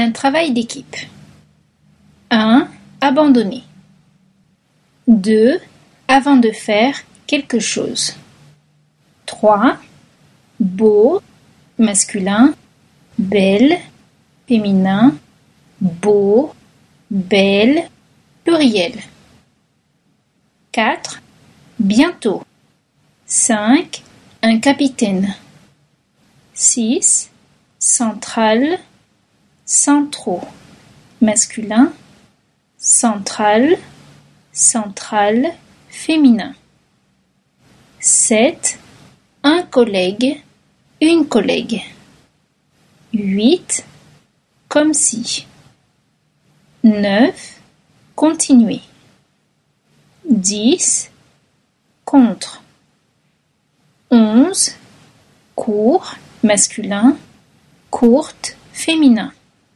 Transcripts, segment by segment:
Un travail d'équipe. 1. Abandonner. 2. Avant de faire quelque chose. 3. Beau, masculin. Belle, féminin. Beau, belle, pluriel. 4. Bientôt. 5. Un capitaine. 6. Centrale, centraux. Masculin. Centrale, centrale, féminin. 7. Un collègue, une collègue. 8. Comme si. 9. Continuer. 10. Contre. 11. Court, masculin. Courte, féminin.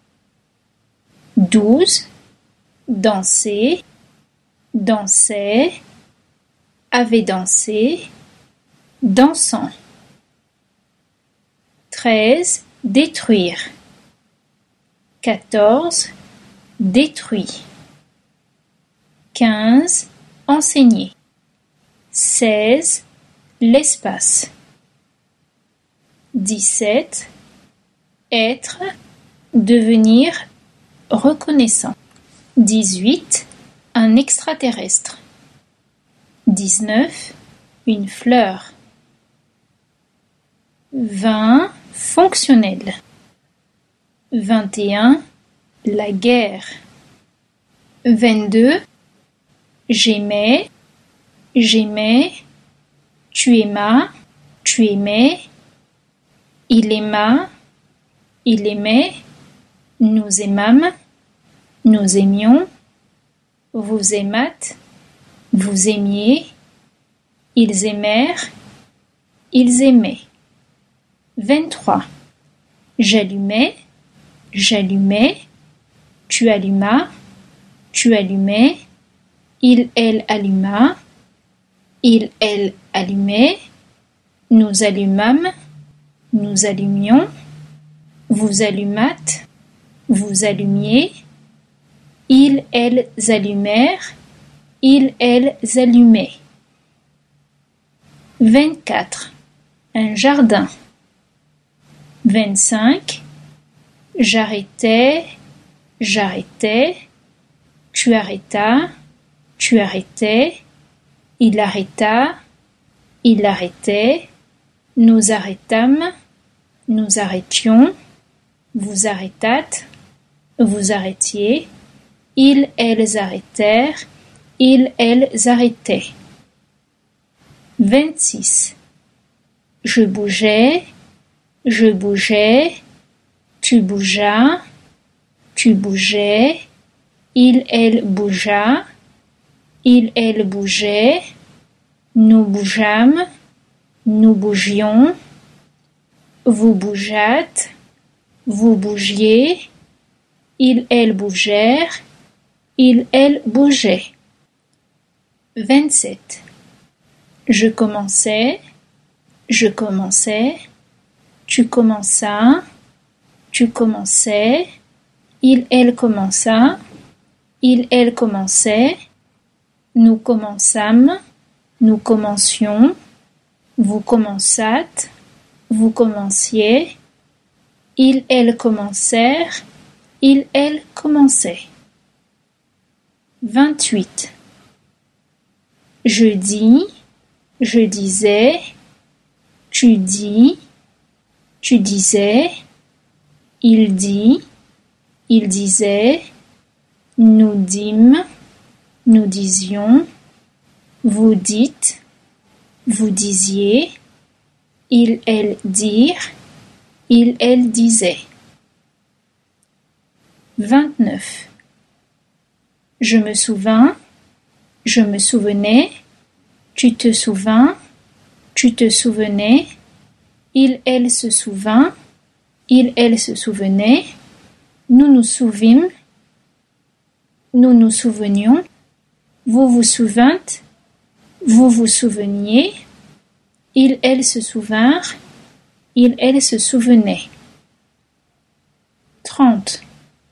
12. Danser, dansait, avait dansé, dansant. 13. Détruire. 14. Détruit. 15. Enseigner. 16. L'espace. 17. Être, devenir, reconnaissant. 18. Un extraterrestre. 19. Une fleur. 20. Fonctionnel. 21. La guerre. 22. J'aimais, j'aimais, tu aimas, tu aimais, il aima, il aimait, nous aimâmes, nous aimions, vous aimâtes, vous aimiez, ils aimèrent, ils aimaient. 23. J'allumais, j'allumais, tu allumas, tu allumais, il, elle alluma, il, elle allumait, nous allumâmes, nous allumions, vous allumâtes, vous allumiez, ils, elles allumèrent, ils, elles allumaient. 24. Un jardin. 25. J'arrêtais, j'arrêtais, tu arrêtas, tu arrêtais, il arrêta, il arrêtait, nous arrêtâmes, nous arrêtions, vous arrêtâtes, vous arrêtiez, ils, elles arrêtèrent, ils, elles arrêtaient. 26. Je bougeais, tu bougeas, tu bougeais, il, elle bougea, il, elle bougeait, nous bougeâmes, nous bougions, vous bougeâtes, vous bougiez, ils, elles bougèrent, ils, elles bougeaient. 27. Je commençais, tu commenças, tu commençais, il, elle commença, il, elle commençait, nous commençâmes, nous commencions, vous commençâtes, vous commenciez, ils, elles commencèrent, ils, elles commençaient. 28. Je dis, je disais, tu dis, tu disais, il dit, il disait, nous dîmes, nous disions, vous dites, vous disiez, ils, elles dirent, ils, elles disaient. 29. Je me souvins, je me souvenais, tu te souvins, tu te souvenais, il, elle se souvint, il, elle se souvenait, nous nous souvîmes, nous nous souvenions, vous vous souvîntes, vous vous souveniez, il, elle se souvinrent, il, elle se souvenait. 30.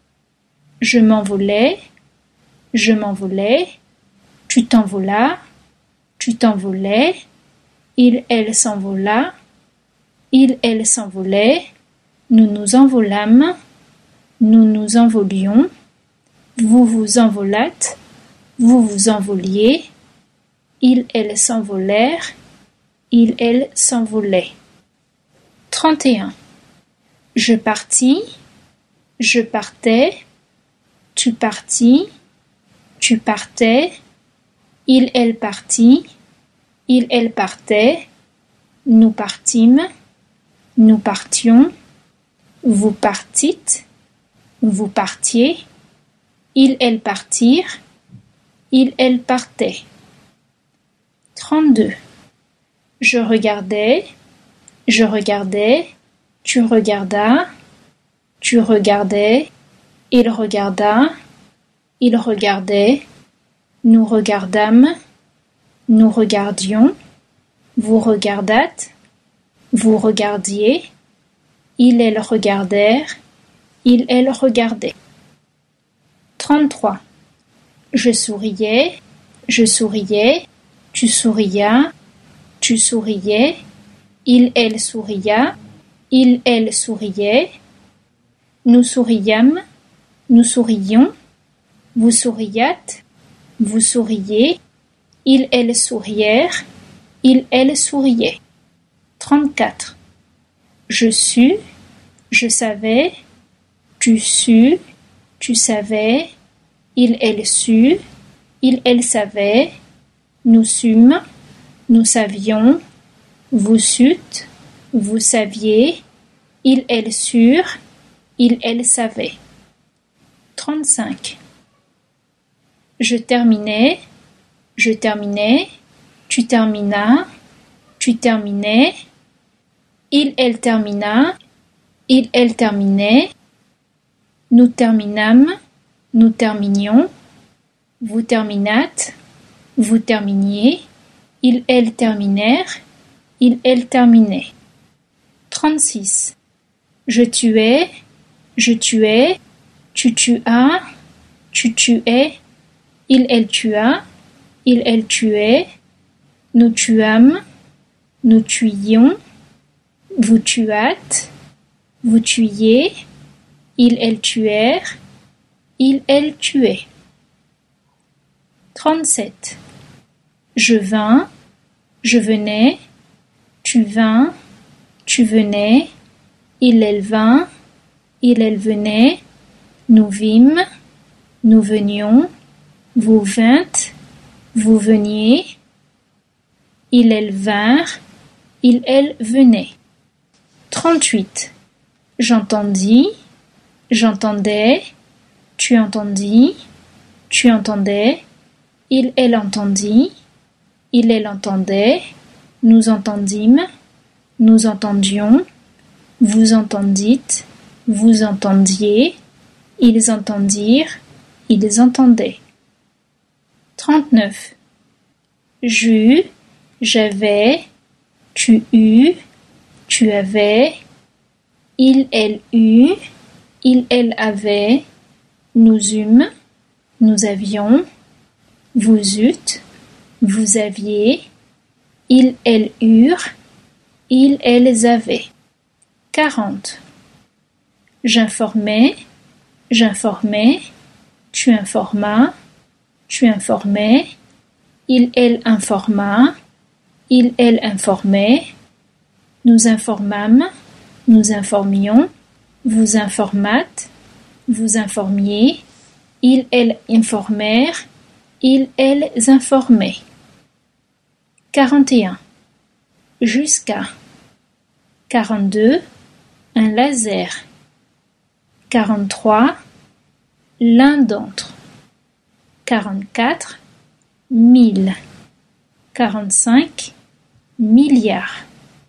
Je m'envolais, je m'envolais, tu t'envolas, tu t'envolais, il, elle s'envola, il, elle s'envolait, nous nous envolâmes, nous nous envolions, vous vous envolâtes, vous vous envoliez, il, elle s'envolèrent, il, elle s'envolait. 31. Je partis, je partais, tu partis, tu partais, il, elle partit, il, elle partait, nous partîmes, nous partions, vous partîtes, vous partiez, il, elle partirent, il, elle partait. 32. Je regardais, tu regardas, tu regardais, il regarda, il regardait, nous regardâmes, nous regardions, vous regardâtes, vous regardiez, il, elle regardèrent, il, elle regardait. 33. Je souriais, tu sourias, tu souriais, il, elle souria, il, elle souriait, nous souriâmes, nous sourions, vous souriâtes, vous souriez, il, elle sourièrent, il, elle souriait. 34. Je sus, je savais, tu sus, tu savais, il, elle sut, il, elle savait, nous sûmes, nous savions, vous sûtes, vous saviez, il, elle surent, il, elle savait. 35. Je terminais, tu terminas, tu terminais, il, elle termina, il, elle terminait, nous terminâmes, nous terminions, vous terminâtes, vous terminiez, il, elle terminèrent, il, elle terminait. 36. Je tuais, tu tuas, tu tuais, il, elle tua, il, elle tuait, nous tuâmes, nous tuions, vous tuâtes, vous tuiez, il, elle tuèrent, il, elle tuait. 37. Je vins, je venais, tu vins, tu venais, il, elle vint, il, elle venait, nous vîmes, nous venions, vous vîntes, vous veniez, il, elle vinrent, il, elle venait. 38. J'entendis, j'entendais, tu entendis, tu entendais, il, elle entendit, il, elle entendait, nous entendîmes, nous entendions, vous entendîtes, vous entendiez, ils entendirent, ils entendaient. 39. J'eus, j'avais, tu eus, tu avais, il, elle eut, il, elle avait, nous eûmes, nous avions, vous eûtes, vous aviez, ils, elles eurent, ils, elles avaient. 40. J'informais, tu informas, tu informais, il, elle informa, il, elle informait, nous informâmes, nous informions, vous informâtes, vous informiez, ils, elles informèrent, ils, elles informaient. 41. Jusqu'à. 42. Un laser. 43. L'un d'entre. 44. 1000. 45. Milliards.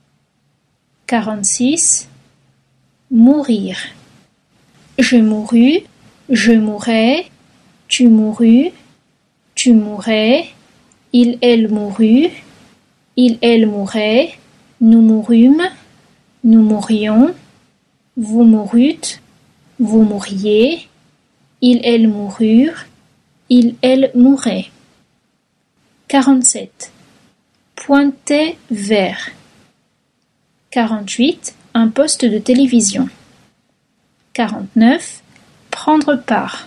46. Mourir. Je mourus, je mourrais, tu mourus, tu mourrais, il, elle mourut, il, elle mourait, nous mourûmes, nous mourions, vous mourûtes, vous mouriez, elles moururent, elles mouraient. 47. Pointait vers. 48. Un poste de télévision. 49. Prendre part.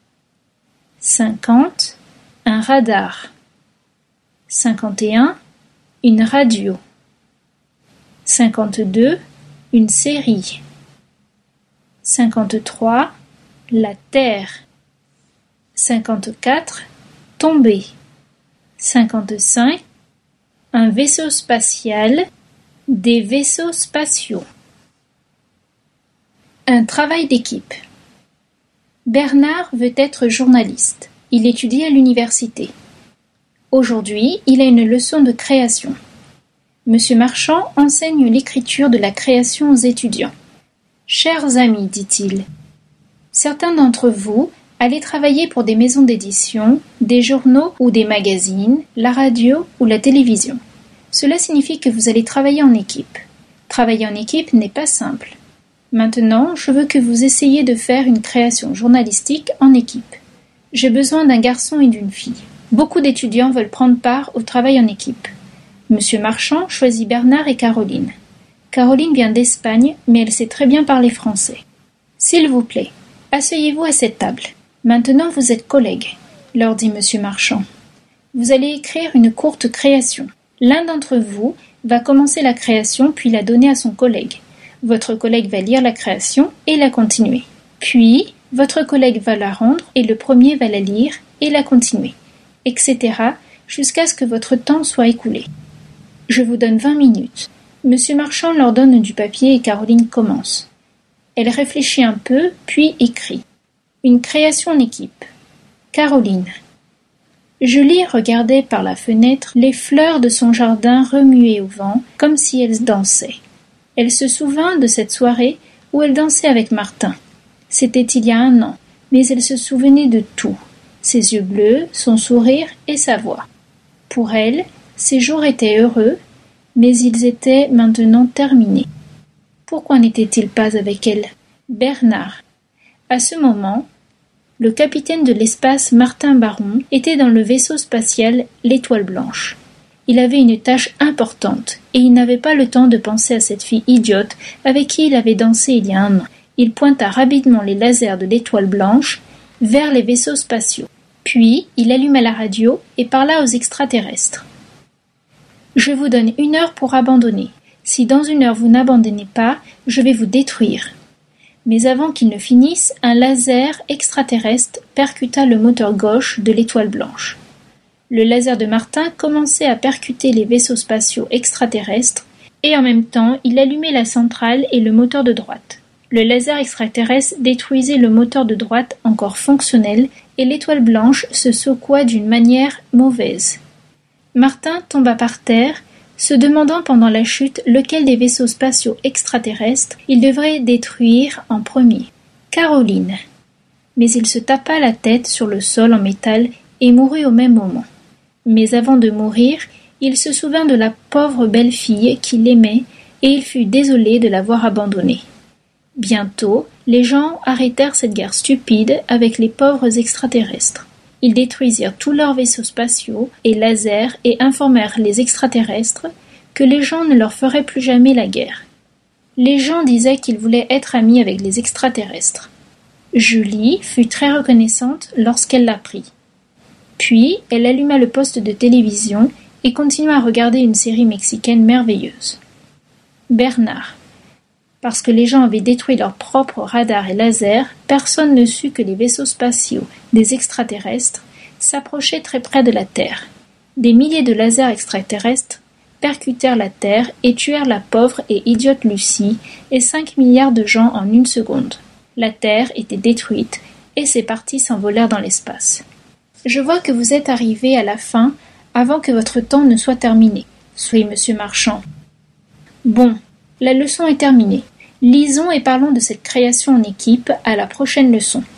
50. Un radar. 51. Une radio. 52. Une série. 53. La Terre. 54. Tomber. 55. Un vaisseau spatial. Des vaisseaux spatiaux. Un travail d'équipe. Bernard veut être journaliste. Il étudie à l'université. Aujourd'hui, il a une leçon de création. Monsieur Marchand enseigne l'écriture de la création aux étudiants. Chers amis, dit-il, certains d'entre vous allaient travailler pour des maisons d'édition, des journaux ou des magazines, la radio ou la télévision. Cela signifie que vous allez travailler en équipe. Travailler en équipe n'est pas simple. Maintenant, je veux que vous essayiez de faire une création journalistique en équipe. J'ai besoin d'un garçon et d'une fille. Beaucoup d'étudiants veulent prendre part au travail en équipe. Monsieur Marchand choisit Bernard et Caroline. Caroline vient d'Espagne, mais elle sait très bien parler français. S'il vous plaît, asseyez-vous à cette table. Maintenant vous êtes collègues, leur dit monsieur Marchand. Vous allez écrire une courte création. L'un d'entre vous va commencer la création puis la donner à son collègue. Votre collègue va lire la création et la continuer. Puis, votre collègue va la rendre et le premier va la lire et la continuer, etc. jusqu'à ce que votre temps soit écoulé. Je vous donne 20 minutes. Monsieur Marchand leur donne du papier et Caroline commence. Elle réfléchit un peu, puis écrit. Une création en équipe. Caroline. Julie regardait par la fenêtre les fleurs de son jardin remuer au vent comme si elles dansaient. Elle se souvint de cette soirée où elle dansait avec Martin. C'était il y a 1 an, mais elle se souvenait de tout, ses yeux bleus, son sourire et sa voix. Pour elle, ces jours étaient heureux, mais ils étaient maintenant terminés. Pourquoi n'était-il pas avec elle? Bernard. À ce moment, le capitaine de l'espace Martin Baron était dans le vaisseau spatial l'Étoile Blanche. Il avait une tâche importante, et il n'avait pas le temps de penser à cette fille idiote avec qui il avait dansé il y a 1 an. Il pointa rapidement les lasers de l'Étoile Blanche vers les vaisseaux spatiaux. Puis, il alluma la radio et parla aux extraterrestres. « Je vous donne 1 heure pour abandonner. Si dans 1 heure vous n'abandonnez pas, je vais vous détruire. » Mais avant qu'il ne finisse, un laser extraterrestre percuta le moteur gauche de l'Étoile Blanche. Le laser de Martin commençait à percuter les vaisseaux spatiaux extraterrestres et en même temps il allumait la centrale et le moteur de droite. Le laser extraterrestre détruisait le moteur de droite encore fonctionnel et l'Étoile Blanche se secoua d'une manière mauvaise. Martin tomba par terre, se demandant pendant la chute lequel des vaisseaux spatiaux extraterrestres il devrait détruire en premier. Caroline. Mais il se tapa la tête sur le sol en métal et mourut au même moment. Mais avant de mourir, il se souvint de la pauvre belle fille qu'il aimait et il fut désolé de l'avoir abandonnée. Bientôt, les gens arrêtèrent cette guerre stupide avec les pauvres extraterrestres. Ils détruisirent tous leurs vaisseaux spatiaux et lasers et informèrent les extraterrestres que les gens ne leur feraient plus jamais la guerre. Les gens disaient qu'ils voulaient être amis avec les extraterrestres. Julie fut très reconnaissante lorsqu'elle l'apprit. Puis, elle alluma le poste de télévision et continua à regarder une série mexicaine merveilleuse. Bernard. Parce que les gens avaient détruit leurs propres radars et lasers, personne ne sut que les vaisseaux spatiaux des extraterrestres s'approchaient très près de la Terre. Des milliers de lasers extraterrestres percutèrent la Terre et tuèrent la pauvre et idiote Lucie et 5 milliards de gens en 1 seconde. La Terre était détruite et ses parties s'envolèrent dans l'espace. Je vois que vous êtes arrivé à la fin avant que votre temps ne soit terminé. Soyez monsieur Marchand. Bon, la leçon est terminée. Lisons et parlons de cette création en équipe à la prochaine leçon.